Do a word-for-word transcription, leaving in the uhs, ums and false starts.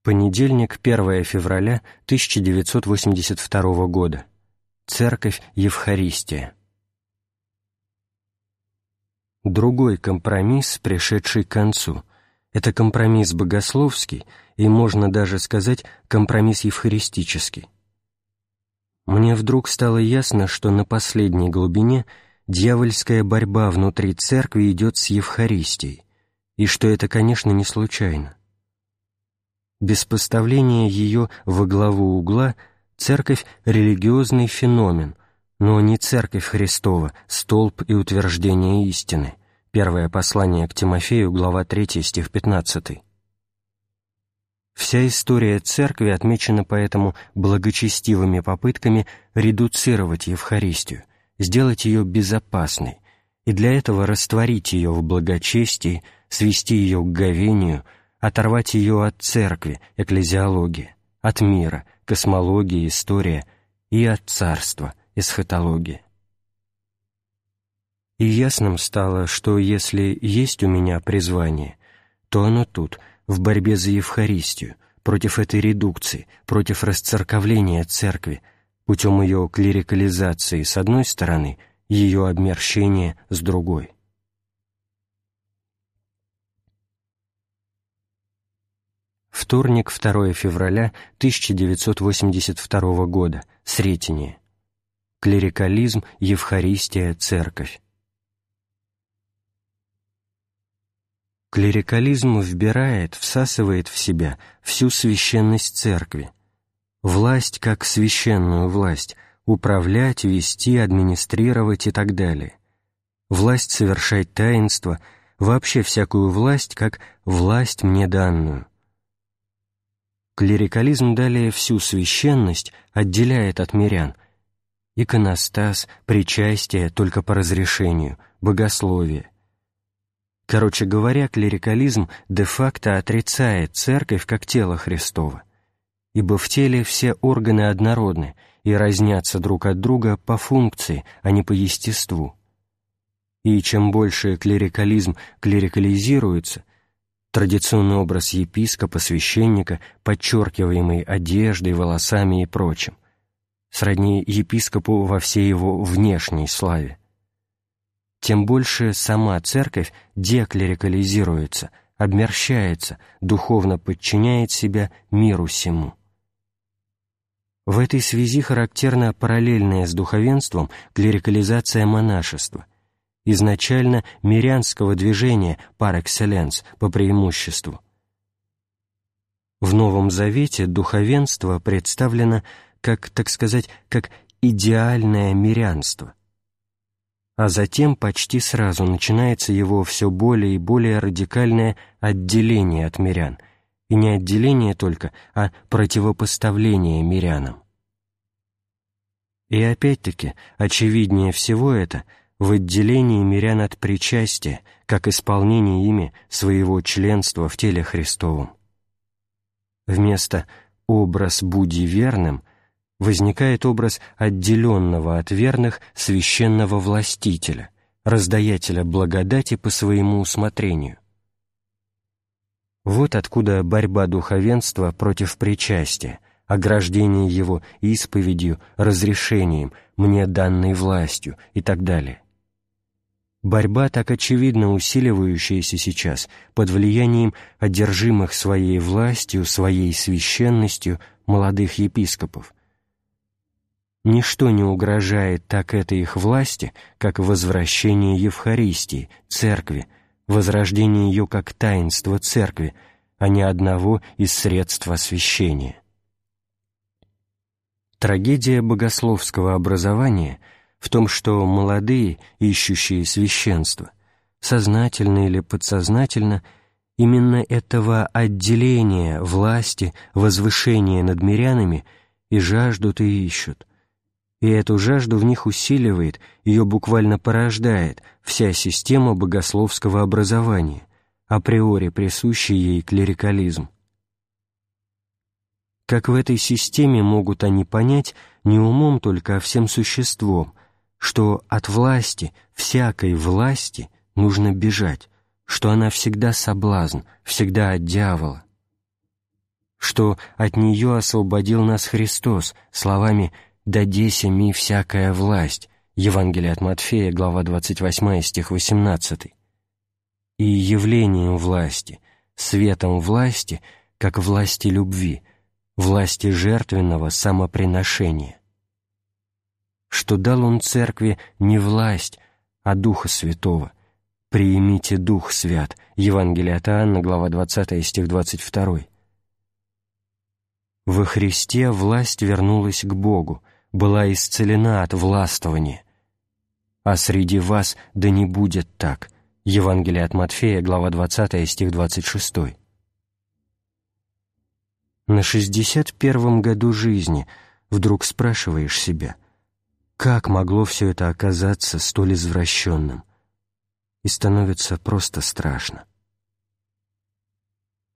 Понедельник, первое февраля тысяча девятьсот восемьдесят второго года. Церковь Евхаристия. Другой компромисс, пришедший к концу, это компромисс богословский и, можно даже сказать, компромисс евхаристический. Мне вдруг стало ясно, что на последней глубине дьявольская борьба внутри церкви идет с Евхаристией, и что это, конечно, не случайно. Без поставления ее во главу угла церковь — религиозный феномен, но не церковь Христова, столб и утверждение истины. Первое послание к Тимофею, глава третья, стих пятнадцатый. Вся история церкви отмечена поэтому благочестивыми попытками редуцировать Евхаристию, сделать ее безопасной, и для этого растворить ее в благочестии, свести ее к говению, оторвать ее от церкви, экклезиологии, от мира, космологии, история, и от царства, эсхатологии. И ясным стало, что если есть у меня призвание, то оно тут, в борьбе за Евхаристию, против этой редукции, против расцерковления церкви, путем ее клерикализации с одной стороны, ее обмерщения с другой. Вторник, второе февраля тысяча девятьсот восемьдесят второго года. Сретение. Клерикализм, Евхаристия, Церковь. Клерикализм вбирает, всасывает в себя всю священность Церкви. Власть как священную власть, управлять, вести, администрировать и так далее. Власть совершать таинство, вообще всякую власть как власть мне данную. Клерикализм далее всю священность отделяет от мирян. Иконостас, причастие только по разрешению, богословие. Короче говоря, клерикализм де-факто отрицает Церковь как тело Христово, ибо в теле все органы однородны и разнятся друг от друга по функции, а не по естеству. И чем больше клерикализм клерикализируется, традиционный образ епископа, священника, подчеркиваемый одеждой, волосами и прочим, сродни епископу во всей его внешней славе, тем больше сама церковь деклерикализируется, обмерщается, духовно подчиняет себя миру сему. В этой связи характерна параллельная с духовенством клерикализация монашества, изначально мирянского движения par excellence, по преимуществу. В Новом Завете духовенство представлено как, так сказать, как идеальное мирянство, а затем почти сразу начинается его все более и более радикальное отделение от мирян, и не отделение только, а противопоставление мирянам. И опять-таки, очевиднее всего это в отделении мирян от причастия, как исполнении ими своего членства в теле Христовом. Вместо «образ буди верным» возникает образ отделенного от верных священного властителя, раздаятеля благодати по своему усмотрению. Вот откуда борьба духовенства против причастия, ограждение его исповедью, разрешением, мне данной властью и так далее. Борьба, так очевидно усиливающаяся сейчас под влиянием одержимых своей властью, своей священностью молодых епископов. Ничто не угрожает так этой их власти, как возвращение Евхаристии, Церкви, возрождение ее как таинства Церкви, а не одного из средств освящения. Трагедия богословского образования в том, что молодые, ищущие священство, сознательно или подсознательно, именно этого отделения власти, возвышения над мирянами и жаждут и ищут. И эту жажду в них усиливает, ее буквально порождает вся система богословского образования, априори присущий ей клерикализм. Как в этой системе могут они понять не умом только, а всем существом, что от власти, всякой власти, нужно бежать, что она всегда соблазн, всегда от дьявола. что от нее освободил нас Христос словами «дадеся ми всякая власть» Евангелие от Матфея, глава двадцать восьмая, стих восемнадцатый, и явлением власти, светом власти, как власти любви, власти жертвенного самоприношения, что дал Он Церкви не власть, а Духа Святого. «Приимите Дух Свят» Евангелие от Иоанна, глава двадцатая, стих двадцать второй. Во Христе власть вернулась к Богу, была исцелена от властвования. «А среди вас да не будет так» Евангелие от Матфея, глава двадцатая, стих двадцать шестой. На шестьдесят первом году жизни вдруг спрашиваешь себя, как могло все это оказаться столь извращенным? И становится просто страшно.